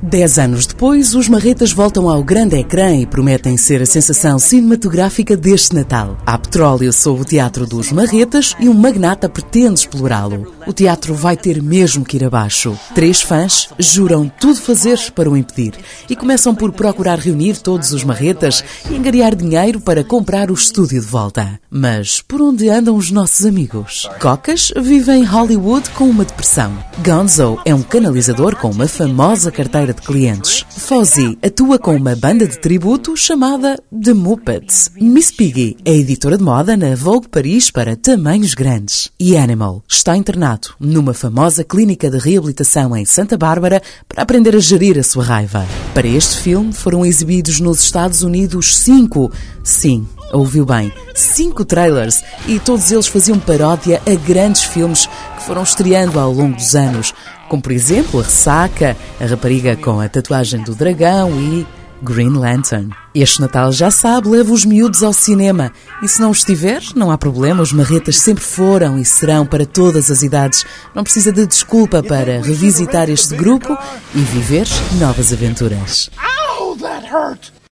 10 anos depois, os Marretas voltam ao grande ecrã e prometem ser a sensação cinematográfica deste Natal. Há petróleo sob o Teatro dos Marretas e um magnata pretende explorá-lo. O teatro vai ter mesmo que ir abaixo. 3 fãs juram tudo fazer para o impedir e começam por procurar reunir todos os Marretas e angariar dinheiro para comprar o estúdio de volta. Mas por onde andam os nossos amigos? Cocas vive em Hollywood com uma depressão. Gonzo é um canalizador com uma famosa carteira de clientes. Fozzie atua com uma banda de tributo chamada The Muppets. Miss Piggy é editora de moda na Vogue Paris para tamanhos grandes. E Animal está internado numa famosa clínica de reabilitação em Santa Bárbara para aprender a gerir a sua raiva. Para este filme foram exibidos nos Estados Unidos 5 trailers e todos eles faziam paródia a grandes filmes que foram estreando ao longo dos anos, como por exemplo A Ressaca, A Rapariga com a Tatuagem do Dragão e Green Lantern. Este Natal, já sabe, leva os miúdos ao cinema e se não estiver, não há problema, os Marretas sempre foram e serão para todas as idades. Não precisa de desculpa para revisitar este grupo e viver novas aventuras. Ow, that hurt!